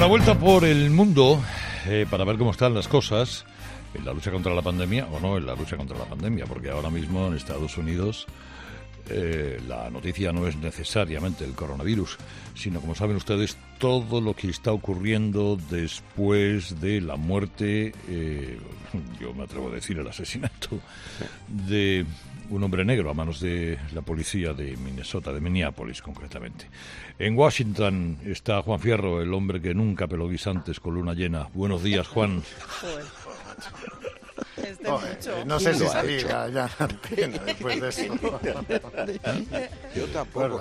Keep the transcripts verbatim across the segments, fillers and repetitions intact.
Una vuelta por el mundo eh, para ver cómo están las cosas en la lucha contra la pandemia, o no en la lucha contra la pandemia, porque ahora mismo en Estados Unidos eh, la noticia no es necesariamente el coronavirus, sino, como saben ustedes, todo lo que está ocurriendo después de la muerte, eh, yo me atrevo a decir el asesinato, de un hombre negro a manos de la policía de Minnesota, de Minneapolis concretamente. En Washington está Juan Fierro, el hombre que nunca peló guisantes con luna llena. Buenos días, Juan. Este oh, eh, no sé si salir ya, ya antena después de eso. Yo tampoco.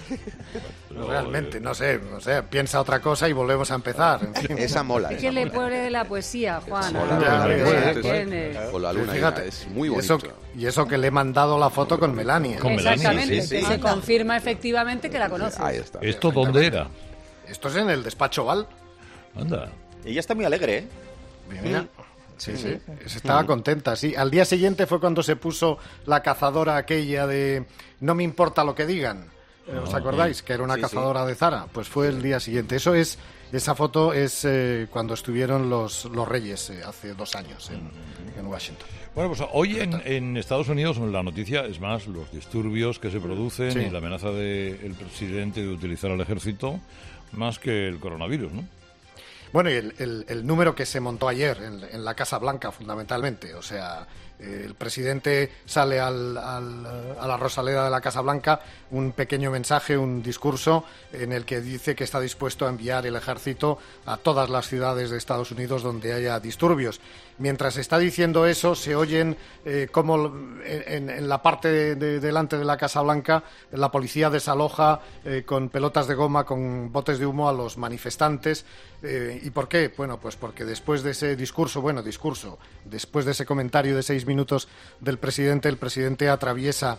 No, realmente, no sé, no sé, piensa otra cosa y volvemos a empezar. En fin. Esa mola. Es que le pone la poesía, Juan. Mola, ya, la ya, tiene. Con la luna, fíjate, es muy bonito. Y eso, y eso que le he mandado la foto con Melania. Con Exactamente, sí, sí, sí. se confirma efectivamente que la conoces. Ahí está. ¿Esto dónde era? Esto es en el despacho Val. Anda. Ella está muy alegre, ¿eh? Mira. Sí, sí, estaba contenta, sí. Al día siguiente fue cuando se puso la cazadora aquella de no me importa lo que digan. ¿Os acordáis? Que era una sí, cazadora sí. de Zara. Pues fue el día siguiente. Eso es, esa foto es eh, cuando estuvieron los, los Reyes eh, hace dos años en, en Washington. Bueno, pues hoy en, en Estados Unidos la noticia es más los disturbios que se producen Sí. y la amenaza del presidente de utilizar al ejército más que el coronavirus, ¿no? Bueno, y el, el, el número que se montó ayer en, en la Casa Blanca, fundamentalmente. O sea, eh, el presidente sale al, al, a la Rosaleda de la Casa Blanca, un pequeño mensaje, un discurso en el que dice que está dispuesto a enviar el ejército a todas las ciudades de Estados Unidos donde haya disturbios. Mientras está diciendo eso, se oyen eh, como en, en la parte de, de, delante de la Casa Blanca la policía desaloja eh, con pelotas de goma, con botes de humo a los manifestantes. Eh, ¿Y por qué? Bueno, pues porque después de ese discurso, bueno, discurso, después de ese comentario de seis minutos del presidente, el presidente atraviesa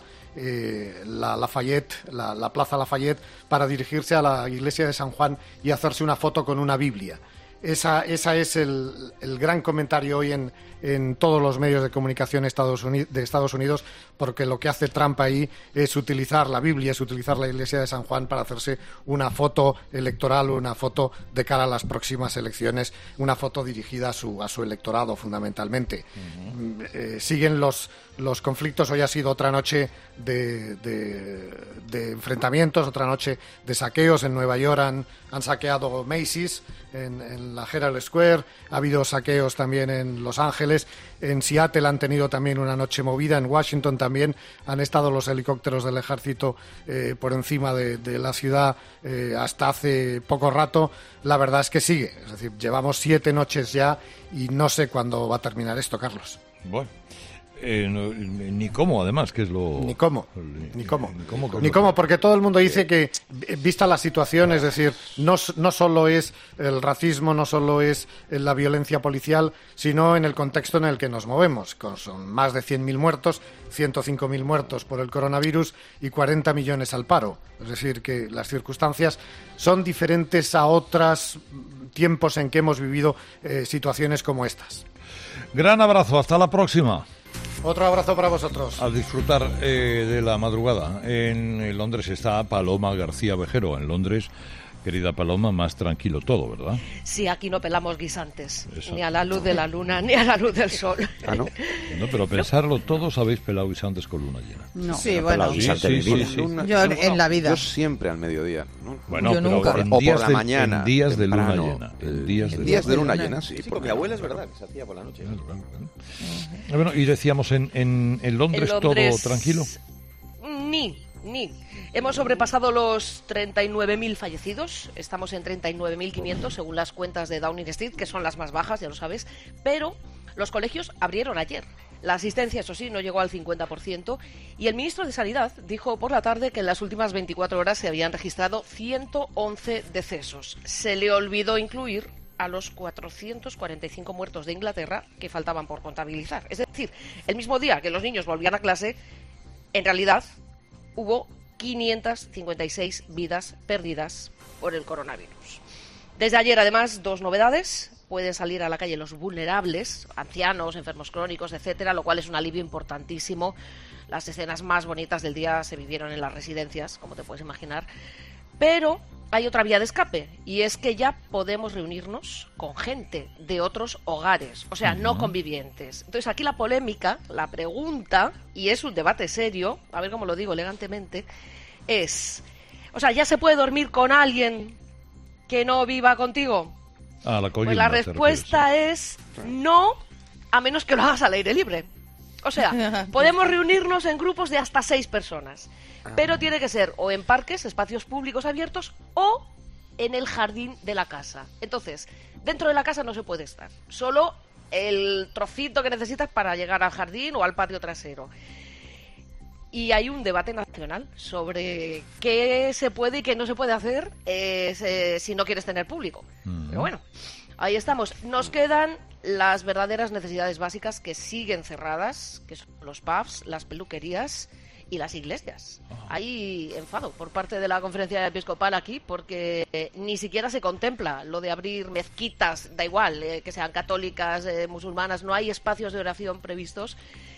eh, la Lafayette, la, la Plaza Lafayette, para dirigirse a la iglesia de San Juan y hacerse una foto con una Biblia. Esa, esa es el, el gran comentario hoy en, en todos los medios de comunicación Estados Unidos, de Estados Unidos, porque lo que hace Trump ahí es utilizar la Biblia, es utilizar la iglesia de San Juan para hacerse una foto electoral, una foto de cara a las próximas elecciones, una foto dirigida a su, a su electorado fundamentalmente. Uh-huh. Eh, siguen los, los conflictos. Hoy ha sido otra noche de, de, de enfrentamientos, otra noche de saqueos. En Nueva York han, han saqueado Macy's, en, en la Herald Square, ha habido saqueos también en Los Ángeles, en Seattle han tenido también una noche movida, en Washington también han estado los helicópteros del ejército eh, por encima de, de la ciudad eh, hasta hace poco rato. La verdad es que sigue, es decir, llevamos siete noches ya y no sé cuándo va a terminar esto, Carlos. Bueno. Eh, no, ni cómo, además, que es lo... Ni cómo, el, ni cómo, ni cómo, ni cómo, porque todo el mundo dice que, vista la situación, es decir, no, no solo es el racismo, no solo es la violencia policial, sino en el contexto en el que nos movemos, con son más de cien mil muertos, ciento cinco mil muertos por el coronavirus y cuarenta millones al paro. Es decir, que las circunstancias son diferentes a otros tiempos en que hemos vivido eh, situaciones como estas. Gran abrazo, hasta la próxima. Otro abrazo para vosotros. A disfrutar eh, de la madrugada. En Londres está Paloma García Vejero. En Londres, querida Paloma, más tranquilo todo, ¿verdad? Sí, aquí no pelamos guisantes. Exacto. Ni a la luz de la luna, ni a la luz del sol. Ah, ¿no? No, pero pensarlo, todos habéis pelado guisantes con luna llena. No. Sí, bueno, Sí, sí, sí, sí. Luna- yo no, en la vida. Yo siempre al mediodía. ¿no? Bueno, Yo pero nunca. en O días por la de, mañana, en días de luna temprano. llena. En días de, En días de luna luna. llena, sí. Sí, porque mi abuela es verdad, que se hacía por la noche. Bueno, y decíamos, en, en, en, Londres, En Londres, todo tranquilo. Ni, ni. Hemos sobrepasado los treinta y nueve mil fallecidos. Estamos en treinta y nueve mil quinientos, según las cuentas de Downing Street, que son las más bajas, ya lo sabes. Pero los colegios abrieron ayer. La asistencia, eso sí, no llegó al cincuenta por ciento. Y el ministro de Sanidad dijo por la tarde que en las últimas veinticuatro horas se habían registrado ciento once decesos. Se le olvidó incluir a los cuatrocientos cuarenta y cinco muertos de Inglaterra que faltaban por contabilizar. Es decir, el mismo día que los niños volvían a clase, en realidad hubo quinientas cincuenta y seis vidas perdidas por el coronavirus. Desde ayer, además, dos novedades. Pueden salir a la calle los vulnerables, ancianos, enfermos crónicos, etcétera, lo cual es un alivio importantísimo. Las escenas más bonitas del día se vivieron en las residencias, como te puedes imaginar. Pero hay otra vía de escape, y es que ya podemos reunirnos con gente de otros hogares, o sea, uh-huh. no convivientes. Entonces aquí la polémica, la pregunta, y es un debate serio, a ver cómo lo digo elegantemente, es, o sea, ¿ya se puede dormir con alguien que no viva contigo? Ah, la pues la respuesta es no, a menos que lo hagas al aire libre. O sea, podemos reunirnos en grupos de hasta seis personas, pero tiene que ser o en parques, espacios públicos abiertos, o en el jardín de la casa. Entonces, dentro de la casa no se puede estar, solo el trocito que necesitas para llegar al jardín o al patio trasero. Y hay un debate nacional sobre qué se puede y qué no se puede hacer eh, se, si no quieres tener público. Mm. Pero bueno, ahí estamos. Nos quedan las verdaderas necesidades básicas que siguen cerradas, que son los pubs, las peluquerías y las iglesias. Hay enfado por parte de la Conferencia Episcopal aquí porque eh, ni siquiera se contempla lo de abrir mezquitas, da igual, eh, que sean católicas, eh, musulmanas, no hay espacios de oración previstos.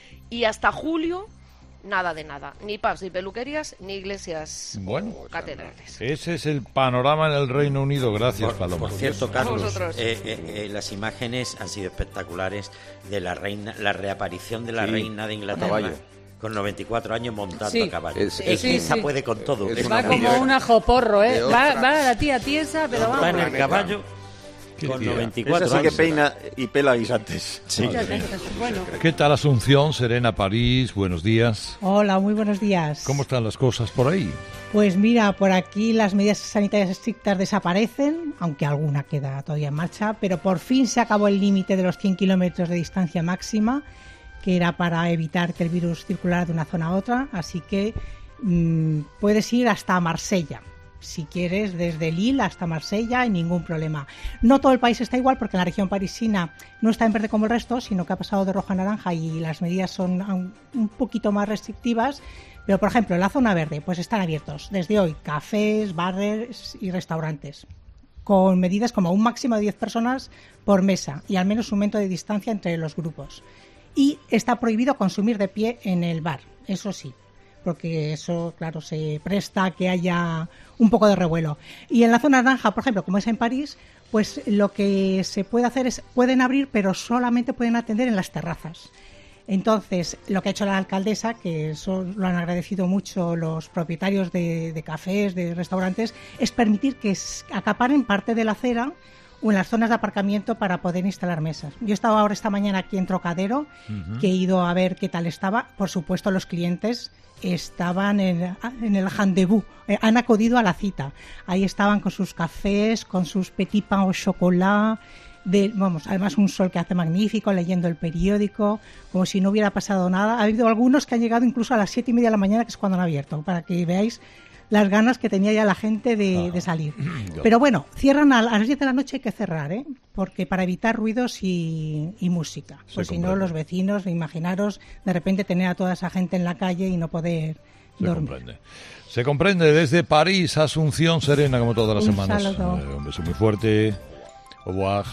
Y hasta julio, nada de nada, ni pubs, ni peluquerías, ni iglesias bueno, o catedrales. Ese es el panorama en el Reino Unido. Gracias, por, Paloma. Por cierto, Carlos, eh, eh, eh, las imágenes han sido espectaculares de la reina, la reaparición de la sí, reina de Inglaterra con noventa y cuatro años montando sí. a caballo. Es, es, sí, esa sí. puede con todo. Es va como un ajoporro, ¿eh? Va, va la tía tiesa, pero va vamos. en el caballo con tía? noventa y cuatro Esa sí años. que peina y pela guisantes. Sí. Bueno. ¿Qué tal Asunción, Serena, París? Buenos días. Hola, muy buenos días. ¿Cómo están las cosas por ahí? Pues mira, por aquí las medidas sanitarias estrictas desaparecen, aunque alguna queda todavía en marcha, pero por fin se acabó el límite de los cien kilómetros de distancia máxima, que era para evitar que el virus circulara de una zona a otra, así que mmm, puedes ir hasta Marsella. Si quieres, desde Lille hasta Marsella, hay ningún problema. No todo el país está igual porque en la región parisina no está en verde como el resto, sino que ha pasado de rojo a naranja y las medidas son un, un poquito más restrictivas. Pero, por ejemplo, en la zona verde pues están abiertos desde hoy cafés, bares y restaurantes, con medidas como un máximo de diez personas por mesa y al menos un metro de distancia entre los grupos. Y está prohibido consumir de pie en el bar, eso sí, porque eso, claro, se presta a que haya un poco de revuelo. Y en la zona naranja, por ejemplo, como es en París, pues lo que se puede hacer es, pueden abrir, pero solamente pueden atender en las terrazas. Entonces, lo que ha hecho la alcaldesa, que eso lo han agradecido mucho los propietarios de, de cafés, de restaurantes, es permitir que acaparen parte de la acera o en las zonas de aparcamiento para poder instalar mesas. Yo he estado ahora esta mañana aquí en Trocadero, uh-huh. que he ido a ver qué tal estaba. Por supuesto, los clientes estaban en, en el rendezvous, eh, han acudido a la cita. Ahí estaban con sus cafés, con sus petit pain au chocolat, de, vamos, además un sol que hace magnífico, leyendo el periódico, como si no hubiera pasado nada. Ha habido algunos que han llegado incluso a las siete y media de la mañana, que es cuando han abierto, para que veáis las ganas que tenía ya la gente de, de salir. Pero bueno, cierran a, a las diez de la noche, hay que cerrar, ¿eh? Porque para evitar ruidos y, y música. Pues si no, los vecinos, imaginaros, de repente tener a toda esa gente en la calle y no poder Se dormir. comprende. Se comprende desde París, Asunción, Serena, como todas las Un semanas. saludo. Eh, un beso muy fuerte. Au revoir.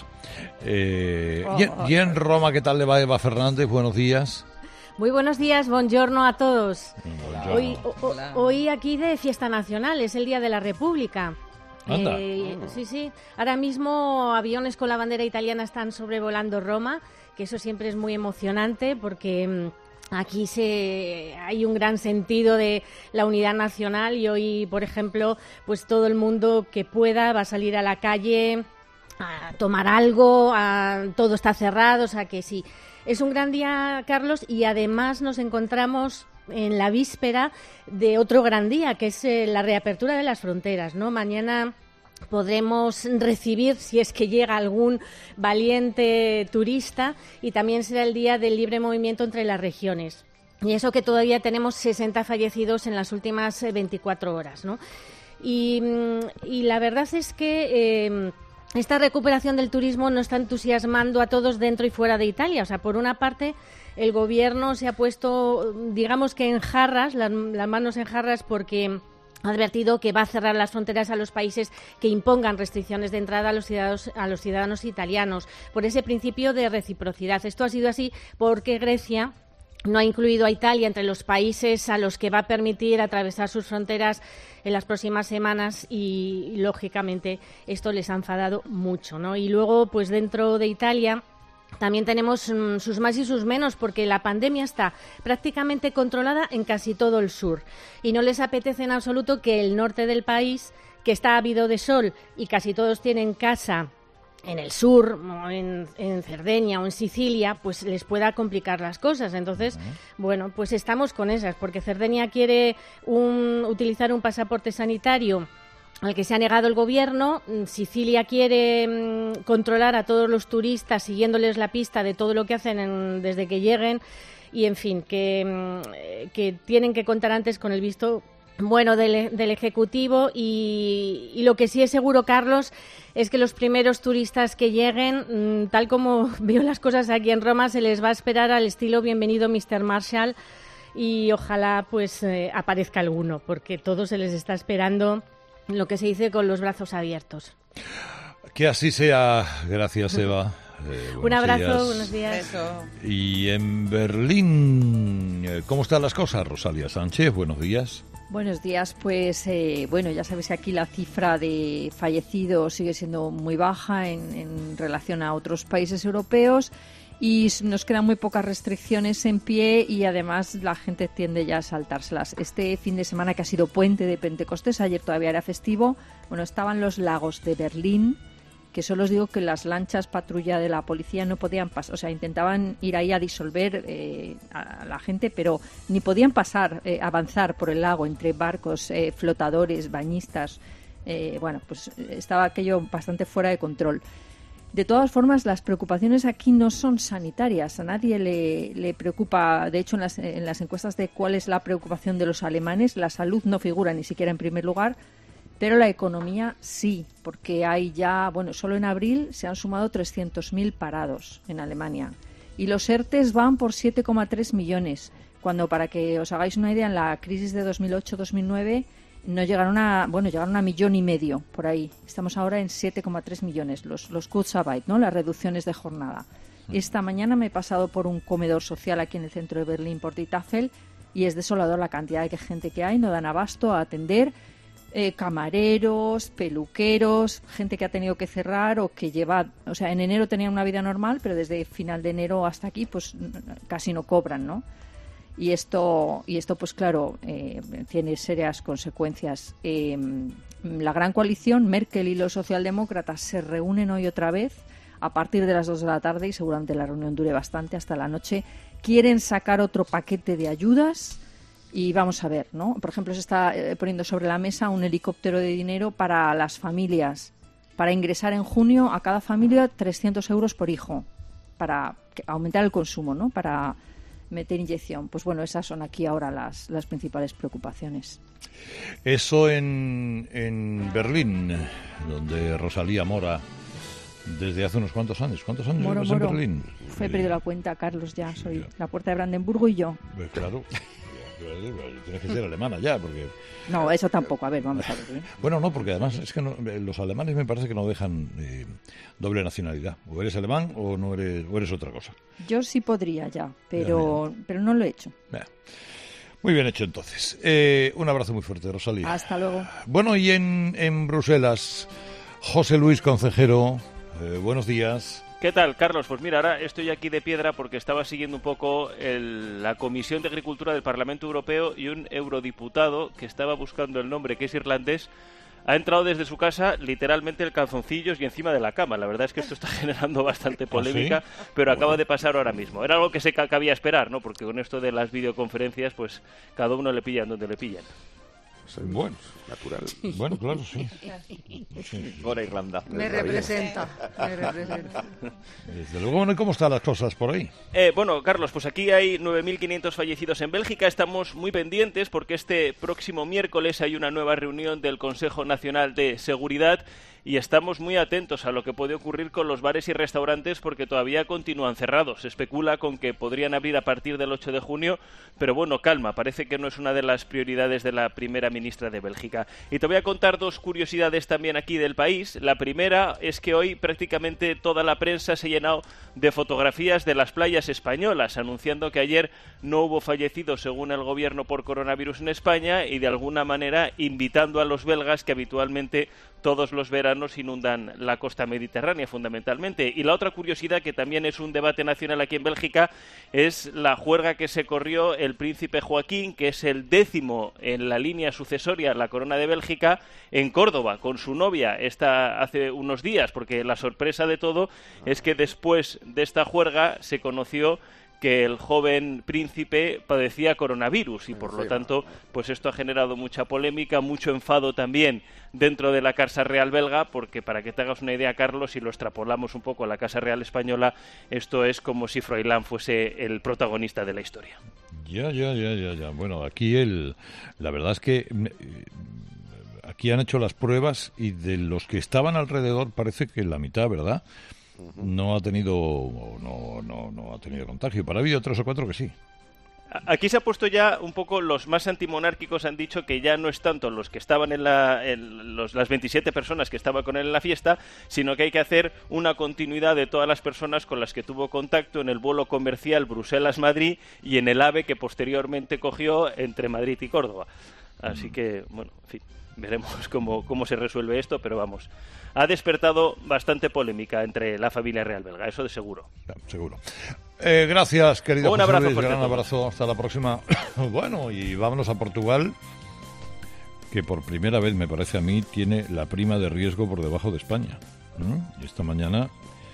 Eh, Oh, y, oh. y en Roma, ¿qué tal le va Eva Fernández? Buenos días. Muy buenos días, buongiorno a todos. Buongiorno. Hoy, o- o- hoy aquí de fiesta nacional, es el Día de la República. Anda. Eh, sí, sí. Ahora mismo aviones con la bandera italiana están sobrevolando Roma, que eso siempre es muy emocionante porque mm, aquí se hay un gran sentido de la unidad nacional y hoy, por ejemplo, pues todo el mundo que pueda va a salir a la calle a tomar algo, a- todo está cerrado, o sea que sí. Es un gran día, Carlos, y además nos encontramos en la víspera de otro gran día, que es eh, la reapertura de las fronteras, ¿no? Mañana podremos recibir, si es que llega algún valiente turista, y también será el día del libre movimiento entre las regiones. Y eso que todavía tenemos sesenta fallecidos en las últimas eh, veinticuatro horas, ¿no? Y, mm, y la verdad es que eh, esta recuperación del turismo nos está entusiasmando a todos dentro y fuera de Italia. O sea, por una parte, el gobierno se ha puesto, digamos que en jarras, las, las manos en jarras, porque ha advertido que va a cerrar las fronteras a los países que impongan restricciones de entrada a los ciudadanos, a los ciudadanos italianos, por ese principio de reciprocidad. Esto ha sido así porque Grecia no ha incluido a Italia entre los países a los que va a permitir atravesar sus fronteras en las próximas semanas y, lógicamente, esto les ha enfadado mucho, ¿no? Y luego, pues dentro de Italia también tenemos mmm, sus más y sus menos, porque la pandemia está prácticamente controlada en casi todo el sur y no les apetece en absoluto que el norte del país, que está ávido de sol y casi todos tienen casa en el sur, en, en Cerdeña o en Sicilia, pues les pueda complicar las cosas. Entonces, uh-huh. bueno, pues estamos con esas, porque Cerdeña quiere un, utilizar un pasaporte sanitario al que se ha negado el gobierno. Sicilia quiere mmm, controlar a todos los turistas siguiéndoles la pista de todo lo que hacen en, desde que lleguen, y en fin, que, mmm, que tienen que contar antes con el visto bueno del, del Ejecutivo, y, y lo que sí es seguro, Carlos, es que los primeros turistas que lleguen, tal como veo las cosas aquí en Roma, se les va a esperar al estilo bienvenido mister Marshall, y ojalá pues eh, aparezca alguno, porque todo se les está esperando, lo que se dice, con los brazos abiertos. Que así sea. Gracias, Eva. Eh, Un abrazo, días. buenos días. Eso. Y en Berlín, ¿cómo están las cosas, Rosalía Sánchez? Buenos días. Buenos días, pues eh, bueno, ya sabéis que aquí la cifra de fallecidos sigue siendo muy baja en, en relación a otros países europeos y nos quedan muy pocas restricciones en pie y además la gente tiende ya a saltárselas. Este fin de semana, que ha sido puente de Pentecostés, ayer todavía era festivo, bueno, estaban los lagos de Berlín, que solo os digo que las lanchas patrulla de la policía no podían pasar, o sea, intentaban ir ahí a disolver eh, a la gente, pero ni podían pasar, eh, avanzar por el lago entre barcos, eh, flotadores, bañistas. Eh, bueno, pues estaba aquello bastante fuera de control. De todas formas, las preocupaciones aquí no son sanitarias. A nadie le, le preocupa, de hecho, en las, en las encuestas de cuál es la preocupación de los alemanes, la salud no figura ni siquiera en primer lugar, pero la economía sí, porque hay ya, bueno, solo en abril se han sumado trescientos mil parados en Alemania. Y los ERTEs van por siete coma tres millones, cuando, para que os hagáis una idea, en la crisis de dos mil ocho dos mil nueve no llegaron a, bueno, llegaron a millón y medio, por ahí. Estamos ahora en siete coma tres millones, los, los Kurzarbeit, ¿no?, las reducciones de jornada. Esta mañana me he pasado por un comedor social aquí en el centro de Berlín, por die Tafel, y es desolador la cantidad de gente que hay, no dan abasto a atender. Eh, camareros, peluqueros, gente que ha tenido que cerrar o que lleva, o sea, en enero tenían una vida normal, pero desde final de enero hasta aquí, pues casi no cobran, ¿no? Y esto, y esto pues claro, eh, tiene serias consecuencias. Eh, la gran coalición, Merkel y los socialdemócratas, se reúnen hoy otra vez a partir de las dos de la tarde y seguramente la reunión dure bastante hasta la noche. Quieren sacar otro paquete de ayudas. Y vamos a ver, ¿no? Por ejemplo, se está eh, poniendo sobre la mesa un helicóptero de dinero para las familias, para ingresar en junio a cada familia trescientos euros por hijo, para aumentar el consumo, ¿no?, para meter inyección. Pues bueno, esas son aquí ahora las, las principales preocupaciones. Eso en, en Berlín, donde Rosalía mora desde hace unos cuantos años. ¿Cuántos años Moro, llevas Moro. en Berlín? He perdido la cuenta, Carlos, ya soy ya. La Puerta de Brandenburgo y yo. Pues claro. Tienes que ser alemana ya, porque... No, eso tampoco. A ver, vamos a ver. ¿eh? Bueno, no, porque además es que no, los alemanes me parece que no dejan eh, doble nacionalidad. O eres alemán o no eres, o eres otra cosa. Yo sí podría ya, pero, ya, ya. pero no lo he hecho. Ya. Muy bien hecho, entonces. Eh, un abrazo muy fuerte, Rosalía. Hasta luego. Bueno, y en, en Bruselas, José Luis Concejero, eh, buenos días. ¿Qué tal, Carlos? Pues mira, ahora estoy aquí de piedra porque estaba siguiendo un poco el, la Comisión de Agricultura del Parlamento Europeo, y un eurodiputado que estaba buscando el nombre, que es irlandés, ha entrado desde su casa literalmente el calzoncillos y encima de la cama. La verdad es que esto está generando bastante polémica, ¿sí? Pero acaba de pasar ahora mismo. Era algo que se cabía esperar, ¿no? Porque con esto de las videoconferencias, pues cada uno le pillan donde le pillan. Bueno, natural. Bueno, claro, sí. sí. Gora Irlanda. Me representa, me representa. Desde luego, bueno, ¿y cómo están las cosas por ahí? Eh, bueno, Carlos, pues aquí hay nueve mil quinientos fallecidos en Bélgica. Estamos muy pendientes porque este próximo miércoles hay una nueva reunión del Consejo Nacional de Seguridad y estamos muy atentos a lo que puede ocurrir con los bares y restaurantes porque todavía continúan cerrados. Se especula con que podrían abrir a partir del ocho de junio, pero bueno, calma, parece que no es una de las prioridades de la primera ministra de Bélgica. Y te voy a contar dos curiosidades también aquí del país. La primera es que hoy prácticamente toda la prensa se ha llenado de fotografías de las playas españolas, anunciando que ayer no hubo fallecidos según el gobierno por coronavirus en España y de alguna manera invitando a los belgas que habitualmente todos los veranos inundan la costa mediterránea fundamentalmente. Y la otra curiosidad, que también es un debate nacional aquí en Bélgica, es la juerga que se corrió el príncipe Joaquín, que es el décimo en la línea sucesoria a la corona de Bélgica, en Córdoba, con su novia, esta hace unos días, porque la sorpresa de todo es que después de esta juerga se conoció que el joven príncipe padecía coronavirus y por lo tanto pues esto ha generado mucha polémica, mucho enfado también dentro de la Casa Real belga, porque para que te hagas una idea, Carlos, si lo extrapolamos un poco a la Casa Real española, esto es como si Froilán fuese el protagonista de la historia. Ya, ya, ya, ya, ya. Bueno, aquí el, la verdad es que aquí han hecho las pruebas y de los que estaban alrededor parece que la mitad, ¿verdad?, no ha tenido no, no, no ha tenido contagio, pero ha habido tres o cuatro que sí. Aquí se ha puesto ya un poco, los más antimonárquicos han dicho que ya no es tanto los que estaban en, la, en los, las veintisiete personas que estaban con él en la fiesta, sino que hay que hacer una continuidad de todas las personas con las que tuvo contacto en el vuelo comercial Bruselas-Madrid y en el AVE que posteriormente cogió entre Madrid y Córdoba. Así que, bueno, en fin, veremos cómo, cómo se resuelve esto, pero vamos, ha despertado bastante polémica entre la familia real belga, eso de seguro. Ya, seguro. Eh, gracias, querido Un José abrazo Luis, fuerte. Gran abrazo, hasta la próxima. Bueno, y vámonos a Portugal, que por primera vez, me parece a mí, tiene la prima de riesgo por debajo de España. ¿Mm? Y esta mañana,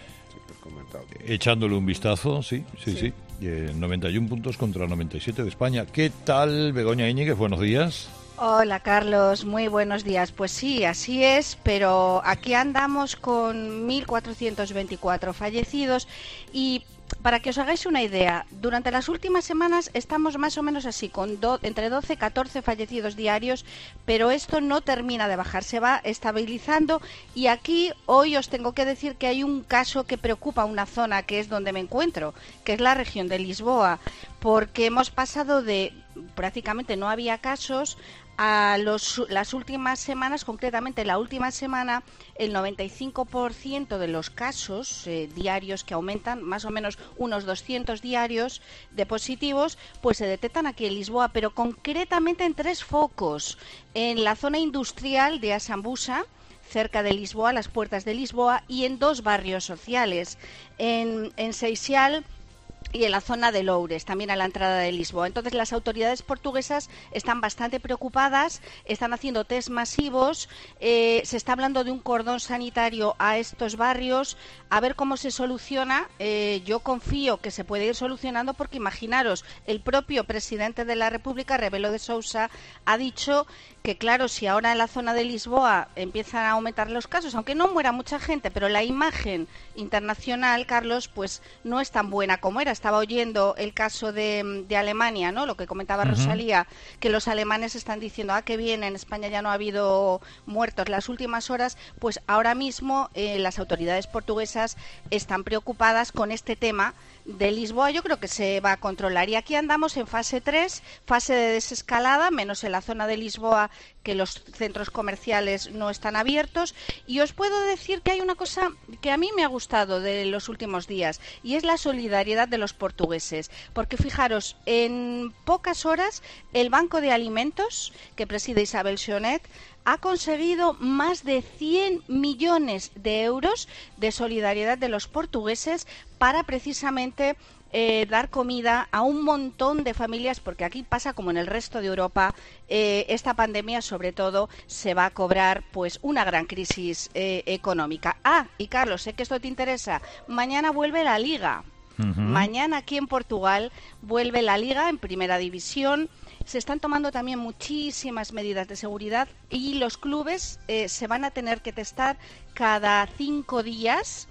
echándole un vistazo, sí, sí, sí, sí. Eh, noventa y uno puntos contra noventa y siete de España. ¿Qué tal, Begoña Íñiguez? Buenos días. Hola Carlos, muy buenos días. Pues sí, así es, pero aquí andamos con mil cuatrocientos veinticuatro fallecidos y para que os hagáis una idea, durante las últimas semanas estamos más o menos así, con do, entre doce y catorce fallecidos diarios, pero esto no termina de bajar, se va estabilizando y aquí hoy os tengo que decir que hay un caso que preocupa a una zona que es donde me encuentro, que es la región de Lisboa, porque hemos pasado de prácticamente no había casos a los, las últimas semanas, concretamente la última semana, el noventa y cinco por ciento de los casos eh, diarios que aumentan, más o menos unos doscientos diarios de positivos, pues se detectan aquí en Lisboa, pero concretamente en tres focos. En la zona industrial de Asambusa, cerca de Lisboa, las puertas de Lisboa, y en dos barrios sociales, en, en Seixal y en la zona de Loures, también a la entrada de Lisboa. Entonces las autoridades portuguesas están bastante preocupadas, están haciendo test masivos, eh, se está hablando de un cordón sanitario a estos barrios, a ver cómo se soluciona. Eh, yo confío que se puede ir solucionando porque imaginaros, el propio presidente de la República, Rebelo de Sousa, ha dicho que claro, si ahora en la zona de Lisboa empiezan a aumentar los casos, aunque no muera mucha gente, pero la imagen internacional, Carlos, pues no es tan buena como era. Estaba oyendo el caso de, de Alemania, ¿no? Lo que comentaba uh-huh. Rosalía, que los alemanes están diciendo, ah, qué bien, en España ya no ha habido muertos las últimas horas. Pues ahora mismo eh, las autoridades portuguesas están preocupadas con este tema de Lisboa. Yo creo que se va a controlar. Y aquí andamos en fase tres, fase de desescalada, menos en la zona de Lisboa, que los centros comerciales no están abiertos. Y os puedo decir que hay una cosa que a mí me ha gustado de los últimos días, y es la solidaridad de los portugueses. Porque fijaros, en pocas horas el Banco de Alimentos, que preside Isabel Sionet, ha conseguido más de cien millones de euros de solidaridad de los portugueses para precisamente eh, dar comida a un montón de familias, porque aquí pasa como en el resto de Europa, eh, esta pandemia sobre todo se va a cobrar pues una gran crisis eh, económica. Ah, y Carlos, sé que esto te interesa, mañana vuelve la Liga. Uh-huh. Mañana aquí en Portugal vuelve la Liga en Primera División. Se están tomando también muchísimas medidas de seguridad y los clubes eh, se van a tener que testar cada cinco días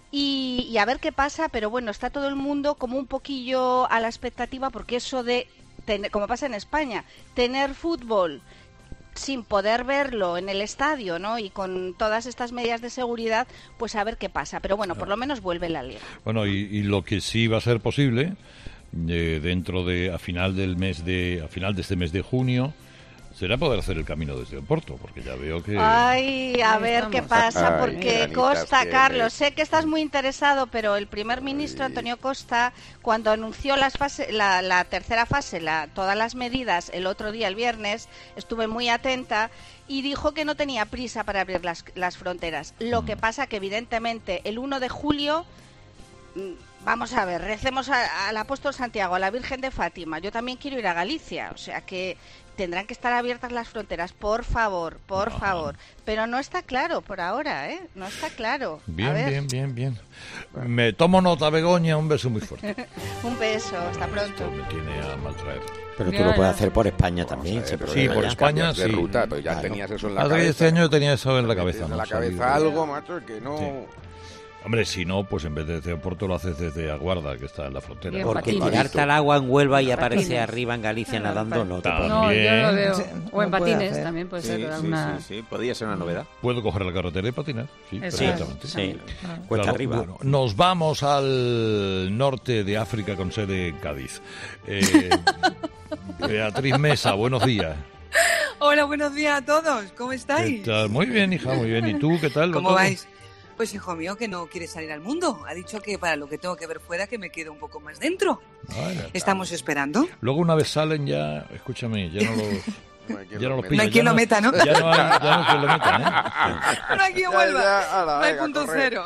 y, y a ver qué pasa, pero bueno, está todo el mundo como un poquillo a la expectativa porque eso de, tener, como pasa en España, tener fútbol sin poder verlo en el estadio, ¿no? Y con todas estas medidas de seguridad, pues a ver qué pasa. Pero bueno, por lo menos vuelve la Liga. Bueno, y, y lo que sí va a ser posible, eh, dentro de, a final del mes de, a final de este mes de junio, será poder hacer el camino desde Oporto, porque ya veo que... Ay, a Ahí ver estamos. qué pasa, Ay, porque Anita, Costa, que- Carlos, sé que estás muy interesado, pero el primer ministro, Antonio Costa, cuando anunció las fase, la, la tercera fase, la, todas las medidas, el otro día, el viernes, estuve muy atenta y dijo que no tenía prisa para abrir las, las fronteras. Lo que pasa que, evidentemente, el uno de julio... Vamos a ver, recemos a, al apóstol Santiago, a la Virgen de Fátima. Yo también quiero ir a Galicia, o sea que tendrán que estar abiertas las fronteras, por favor, por Ajá. favor. Pero no está claro por ahora, ¿eh? No está claro. A Bien, ver, bien, bien, bien. Me tomo nota, Begoña, un beso muy fuerte. un beso, hasta pronto. Esto me tiene a maltraer. Pero tú Ya, lo ya. puedes hacer por España también. Vamos a sin ver, pero Sí, problema. por ya España, cambias de sí. ruta, pues ya Claro. tenías eso en la Hace que cabeza. este año tenía eso en la Tienes cabeza. en ¿no? la Salir cabeza de- algo, macho, que no... Sí. Hombre, si no, pues en vez de desde Oporto lo haces desde Aguarda, que está en la frontera. Bien, Porque patines. tirarte al agua en Huelva y Patines. aparecer arriba en Galicia nadando, no te También. No, yo no lo veo. Sí, O en no puede patines hacer. también puede Sí, ser sí, una... sí, sí, podría ser una novedad. Puedo coger la carretera y patinar, sí, Eso Sí, perfectamente. sí. Ah. Cuesta Claro, arriba. bueno, nos vamos al norte de África con sede en Cádiz. Eh, Beatriz Mesa, buenos días. Hola, buenos días a todos. ¿Cómo ¿Qué estáis? tal? Muy bien, hija, muy bien. ¿Y tú qué tal? ¿Va ¿Cómo todo? vais? Pues hijo mío, que no quiere salir al mundo. Ha dicho que para lo que tengo que ver fuera, que me quedo un poco más dentro. Vale. Estamos esperando. Luego una vez salen ya, escúchame, ya no los... No hay quien Ya no lo los meta. No hay pillan, quien ya lo meta, ¿no? Ya no hay, ya no hay quien lo meta, ¿eh? Pero aquí en Ya, Huelva ya, ala, no hay venga, punto corre. cero.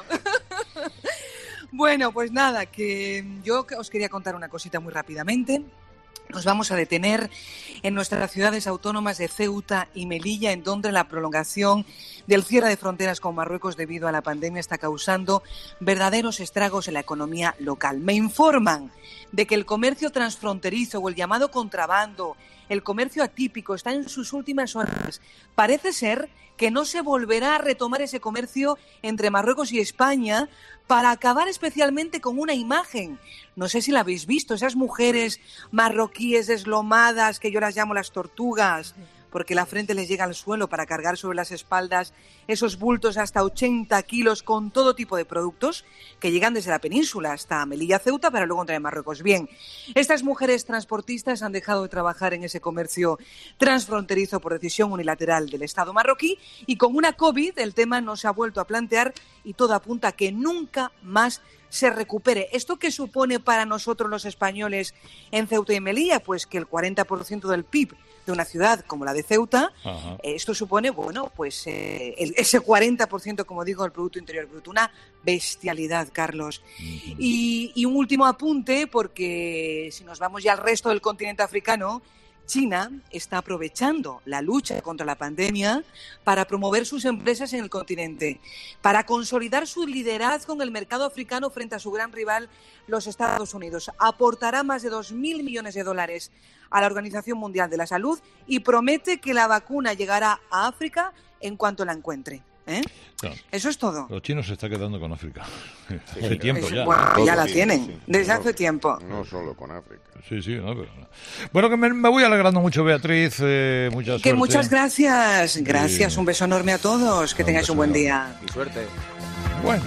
Bueno, pues nada, que yo os quería contar una cosita muy rápidamente. Nos vamos a detener en nuestras ciudades autónomas de Ceuta y Melilla, en donde la prolongación del cierre de fronteras con Marruecos debido a la pandemia está causando verdaderos estragos en la economía local. Me informan de que el comercio transfronterizo o el llamado contrabando, el comercio atípico, está en sus últimas horas. Parece ser que no se volverá a retomar ese comercio entre Marruecos y España para acabar especialmente con una imagen. No sé si la habéis visto, esas mujeres marroquíes deslomadas, que yo las llamo las tortugas, porque la frente les llega al suelo para cargar sobre las espaldas esos bultos hasta ochenta kilos con todo tipo de productos que llegan desde la península hasta Melilla, Ceuta, para luego entrar en Marruecos. Bien, estas mujeres transportistas han dejado de trabajar en ese comercio transfronterizo por decisión unilateral del Estado marroquí y con una COVID el tema no se ha vuelto a plantear y todo apunta a que nunca más se recupere. ¿Esto qué supone para nosotros los españoles en Ceuta y Melilla? Pues que el cuarenta por ciento del P I B de una ciudad como la de Ceuta, Ajá. eh, esto supone, bueno, pues eh, el- ese cuarenta por ciento, como digo, del Producto Interior Bruto. Una bestialidad, Carlos. Ujú. Y, y un último apunte, porque si nos vamos ya al resto del continente africano, China está aprovechando la lucha contra la pandemia para promover sus empresas en el continente, para consolidar su liderazgo en el mercado africano frente a su gran rival, los Estados Unidos. Aportará más de dos mil millones de dólares a la Organización Mundial de la Salud y promete que la vacuna llegará a África en cuanto la encuentre. ¿eh? Claro. Eso es todo. Los chinos se están quedando con África. Hace tiempo Es- ya. bueno, Todo, ya la sí, tienen, sí. desde No, hace tiempo. No solo con África. Sí, sí, no, pero no. Bueno, que me, me voy alegrando mucho, Beatriz. Eh, mucha Que suerte. muchas gracias, gracias, Sí. un beso enorme a todos, que Un tengáis beso un buen enorme. día. Y suerte. Bueno.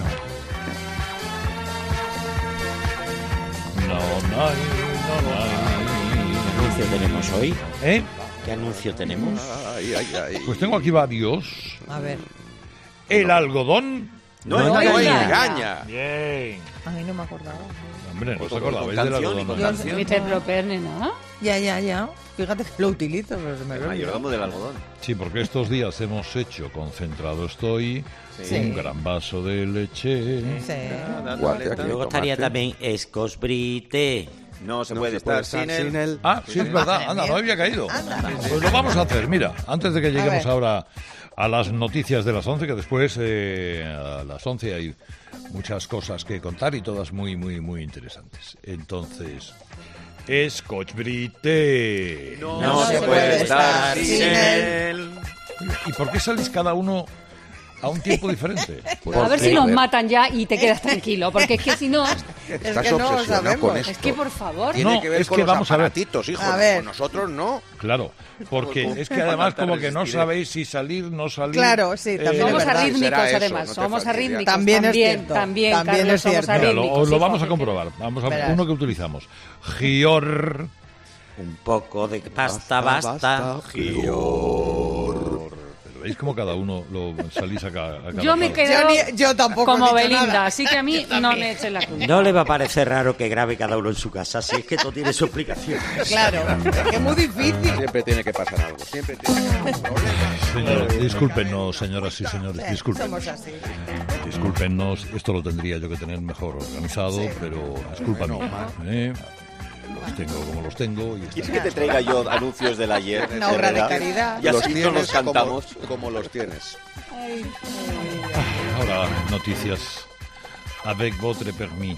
No, no, no, ¿Qué anuncio tenemos hoy? no. ¿Eh? ¿Qué anuncio tenemos? Ay, ay, ay. Pues tengo aquí varios. A ver, El algodón. No, No no, engaña. engaña. Bien. a mí no me acordaba. Hombre, ¿no os Con acordabais canción del y algodón? con Yo- canción. Peter Properne, ¿no? Ya, ya, ya. Fíjate que lo utilizo, pero se me El ve. mayordomo del algodón. Sí, porque estos días hemos hecho Concentrado Estoy, Sí. un gran vaso de leche. Sí. Guardia, Dando que- Luego estaría tomate. también Escosbrite. No se No puede se estar puede estar sin él. sin él. Ah, sí, es verdad. Anda, no había caído. Anda. Pues lo vamos a hacer. Mira, antes de que lleguemos ver. ahora a las noticias de las once, que después eh, a las once hay muchas cosas que contar y todas muy, muy, muy interesantes. Entonces, Scotch Brite. No, se puede estar sin él. ¿Y por qué salís cada uno a un tiempo diferente. Pues a ver si nos matan ya y te quedas tranquilo, porque es que si no... Es que no lo sabemos. Es que, por favor... Tiene no, que ver es con que los vamos aparatitos, hijo. A ver. Con nosotros no. Claro, porque es que además como que no sabéis si salir, no salir... Claro, sí, también eh, somos es verdad. arrítmicos, Será además, eso, no somos arrítmicos. También, También, es cierto. también, También Carlos, es somos cierto. Mira, arrítmicos. lo, lo hijo, vamos a que- comprobar. Vamos a Verás. uno que utilizamos. Gior. Un poco de pasta, basta. Gior. Pero veis como cada uno lo salís a, ca- a cada Yo me palo. quedo Yo ni- yo tampoco como he dicho Belinda, nada. así que a mí no me echen la culpa. No le va a parecer raro que grabe cada uno en su casa, si es que todo tiene su explicación. Claro, es que es muy difícil. Siempre tiene que pasar algo. Siempre tiene que pasar algo. Señores, discúlpenos, señoras y señores, Sí, discúlpenos. somos así. Discúlpenos, esto lo tendría yo que tener mejor organizado, pero es culpa mía. ¿eh? Los tengo como los tengo. Y ¿Quieres que te traiga yo anuncios del ayer? Una obra de Herrera? caridad. Y Los así no tienes los cantamos. Como, como los tienes. Ahora, noticias. Avec votre permis.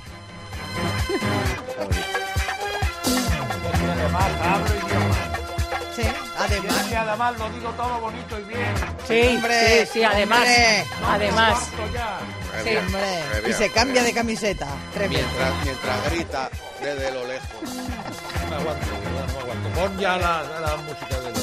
Sí, además. Que además lo digo todo bonito y bien. Sí, Hombre, sí, sí, además, hombre. además. Muy Sí. bien, Hombre, muy y bien, se muy cambia bien. de camiseta. Tremendo. Mientras, mientras grita desde lo lejos. No me aguanto, no me aguanto. Pon ya la, la música de los...